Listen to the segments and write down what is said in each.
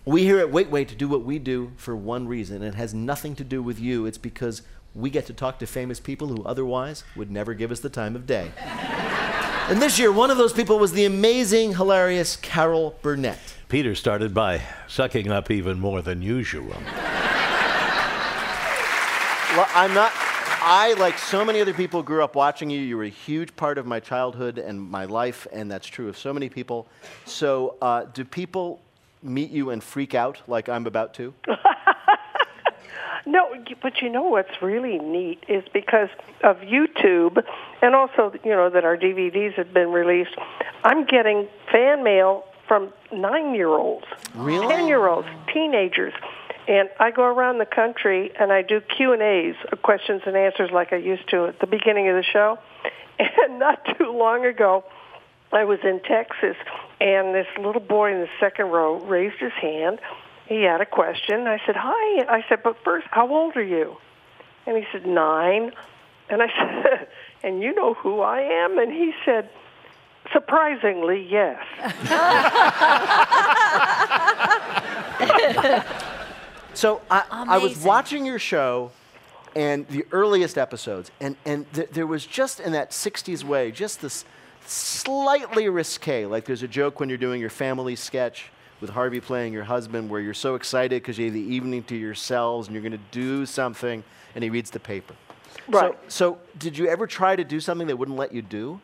We here at Wait Wait to do what we do for one reason. It has nothing to do with you. It's because we get to talk to famous people who otherwise would never give us the time of day. And this year, one of those people was the amazing, hilarious Carol Burnett. Peter started by sucking up even more than usual. Well, I, like so many other people, grew up watching you. You were a huge part of my childhood and my life, and that's true of so many people. So, do people meet you and freak out like I'm about to? No, but you know what's really neat is because of YouTube and also, that our DVDs have been released, I'm getting fan mail from 9-year-olds, Really? 10-year-olds, teenagers. And I go around the country and I do Q&As, questions and answers like I used to at the beginning of the show. And not too long ago, I was in Texas, and this little boy in the second row raised his hand. He had a question. I said, hi. I said, but first, how old are you? And he said, 9. And I said, and you know who I am? And he said, surprisingly, yes. So I was watching your show and the earliest episodes, and there was just in that 60s way, just this slightly risque, like there's a joke when you're doing your family sketch with Harvey playing your husband where you're so excited because you have the evening to yourselves and you're going to do something, and he reads the paper. Right. So did you ever try to do something they wouldn't let you do?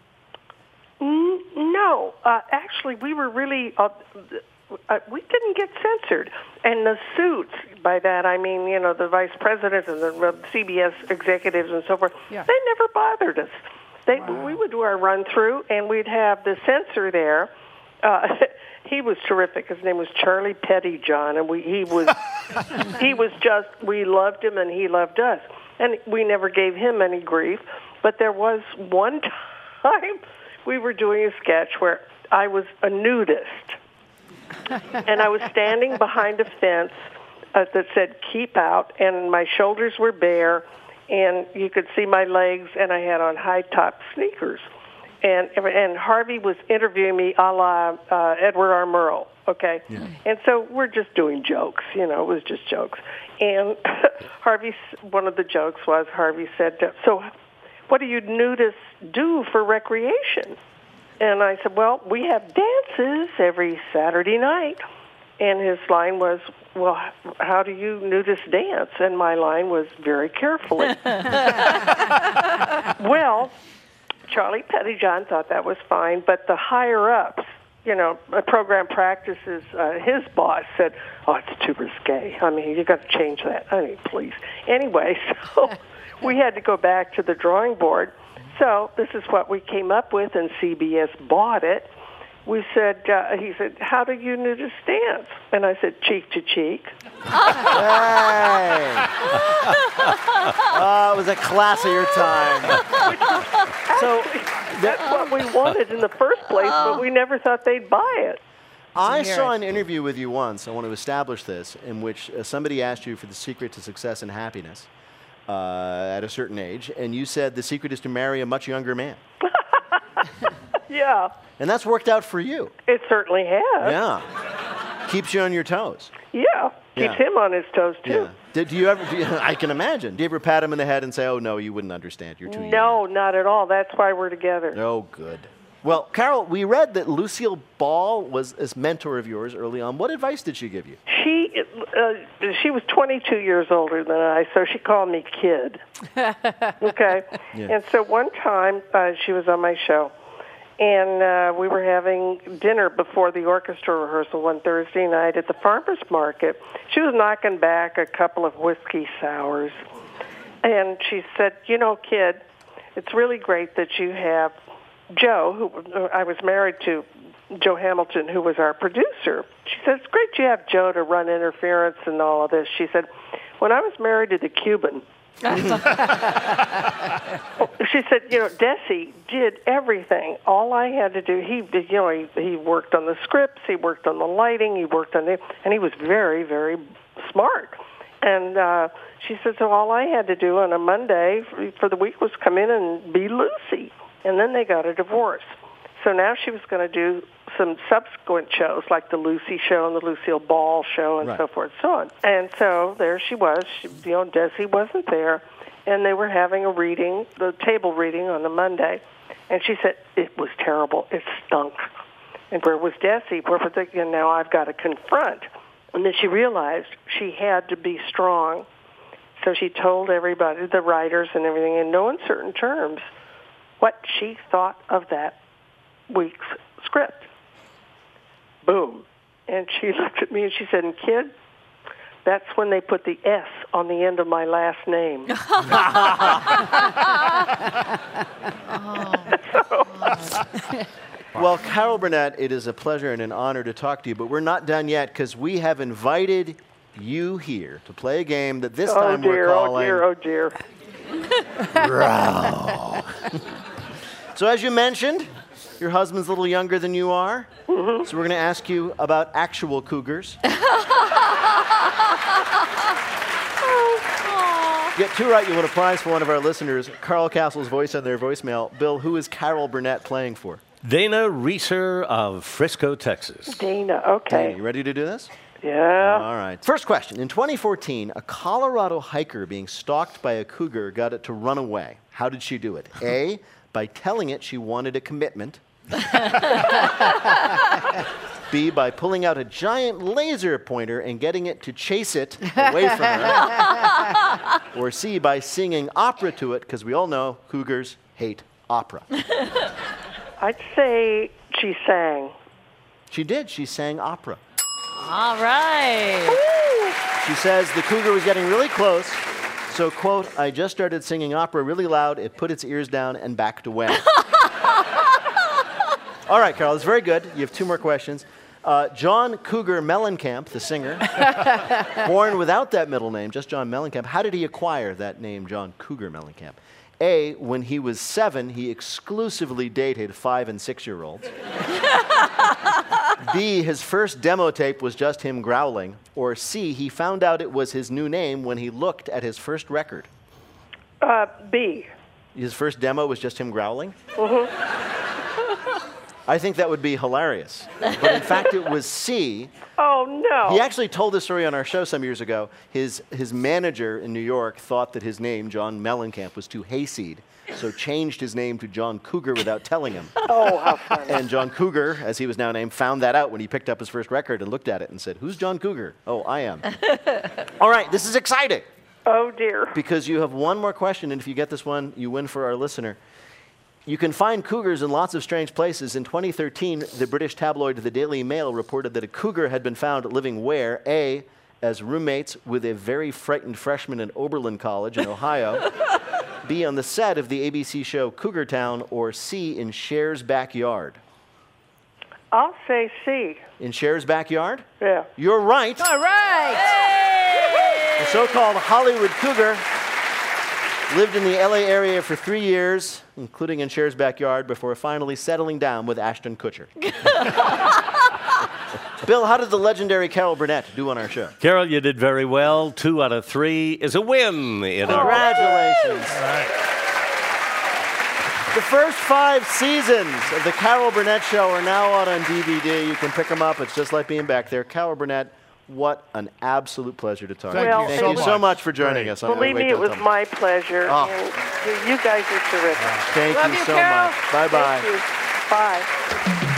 No. Actually, we were really... we didn't get censored. And the suits, by that I mean, the vice presidents and the CBS executives and so forth, They never bothered us. We would do our run-through, and we'd have the censor there. He was terrific. His name was Charlie Pettyjohn, and we loved him, and he loved us. And we never gave him any grief. But there was one time we were doing a sketch where I was a nudist. And I was standing behind a fence that said, keep out, and my shoulders were bare, and you could see my legs, and I had on high-top sneakers. And Harvey was interviewing me a la Edward R. Murrow, okay? Yeah. And so we're just doing jokes, it was just jokes. And one of the jokes was, Harvey said, so what do you nudists do for recreation? And I said, well, we have dances every Saturday night. And his line was, well, how do you nudists dance? And my line was, very carefully. Well, Charlie Pettyjohn thought that was fine, but the higher-ups, program practices, his boss said, oh, it's too risque. I mean, you got to change that. I mean, please. Anyway, so we had to go back to the drawing board. So this is what we came up with, and CBS bought it. We said, he said, how do you nudist dance? And I said, cheek to cheek. Hey! Oh, it was a class of your time. That's what we wanted in the first place, but we never thought they'd buy it. I saw an interview with you once, I want to establish this, in which somebody asked you for the secret to success and happiness at a certain age, and you said the secret is to marry a much younger man. Yeah. And that's worked out for you. It certainly has. Yeah. Keeps you on your toes. Yeah. Keeps him on his toes, too. Yeah. Do you ever, I can imagine. Do you ever pat him in the head and say, oh, no, you wouldn't understand. You're too young? No, not at all. That's why we're together. Oh, good. Well, Carol, we read that Lucille Ball was a mentor of yours early on. What advice did she give you? She was 22 years older than I, so she called me kid. Okay? Yeah. And so one time she was on my show, and we were having dinner before the orchestra rehearsal one Thursday night at the farmer's market. She was knocking back a couple of whiskey sours, and she said, kid, it's really great that you have Joe, who I was married to, Joe Hamilton, who was our producer. She said, it's great you have Joe to run interference and all of this. She said, when I was married to the Cuban, she said, Desi did everything. All I had to do, he worked on the scripts, he worked on the lighting, he worked on and he was very, very smart. And she said, so all I had to do on a Monday for the week was come in and be Lucy. And then they got a divorce. So now she was going to do some subsequent shows, like the Lucy show and the Lucille Ball show and so forth and so on. And so there she was. Desi wasn't there, and they were having a reading, the table reading on the Monday. And she said, it was terrible. It stunk. And where was Desi? Where was it? And now I've got to confront. And then she realized she had to be strong. So she told everybody, the writers and everything, in no uncertain terms, what she thought of that week's script. Boom. And she looked at me and she said, and kid, that's when they put the S on the end of my last name. Well, Carol Burnett, it is a pleasure and an honor to talk to you, but we're not done yet because we have invited you here to play a game that this time we're calling... Oh, dear. So as you mentioned, your husband's a little younger than you are, so we're going to ask you about actual cougars. Get two right, you win a prize for one of our listeners. Carl Castle's voice on their voicemail. Bill, who is Carol Burnett playing for? Dana Reeser of Frisco, Texas. Dana, okay. Dana, you ready to do this? Yeah. All right. First question. In 2014, a Colorado hiker being stalked by a cougar got it to run away. How did she do it? A, by telling it she wanted a commitment. B, by pulling out a giant laser pointer and getting it to chase it away from her. Or C, by singing opera to it, because we all know cougars hate opera. I'd say she sang. She did. She sang opera. All right. She says the cougar was getting really close, so, quote, I just started singing opera really loud, it put its ears down and backed away. All right, Carol, that's very good. You have two more questions. John Cougar Mellencamp, the singer, born without that middle name, just John Mellencamp. How did he acquire that name, John Cougar Mellencamp? A, when he was 7, he exclusively dated 5- and 6-year-olds. B, his first demo tape was just him growling. Or C, he found out it was his new name when he looked at his first record. B. His first demo was just him growling? I think that would be hilarious. But in fact, it was C. Oh, no. He actually told this story on our show some years ago. His manager in New York thought that his name, John Mellencamp, was too hayseed, so changed his name to John Cougar without telling him. Oh, how funny. And John Cougar, as he was now named, found that out when he picked up his first record and looked at it and said, who's John Cougar? Oh, I am. All right, this is exciting. Oh, dear. Because you have one more question, and if you get this one, you win for our listener. You can find cougars in lots of strange places. In 2013, the British tabloid The Daily Mail reported that a cougar had been found living where? A, as roommates with a very frightened freshman at Oberlin College in Ohio. B, on the set of the ABC show Cougar Town. Or C, in Cher's backyard. I'll say C. In Cher's backyard? Yeah. You're right. All right. The so-called Hollywood cougar lived in the LA area for 3 years, including in Cher's backyard, before finally settling down with Ashton Kutcher. Bill, how did the legendary Carol Burnett do on our show? Carol, you did very well. 2 out of 3 is a win in Congratulations. The first 5 seasons of the Carol Burnett Show are now out on DVD. You can pick them up. It's just like being back there. Carol Burnett, what an absolute pleasure to talk to you. Well, Thank you so much for joining us. Believe me, it was my pleasure. Oh. And you guys are terrific. Thank Love you you, so Carol. much. Bye-bye. Thank you. Bye.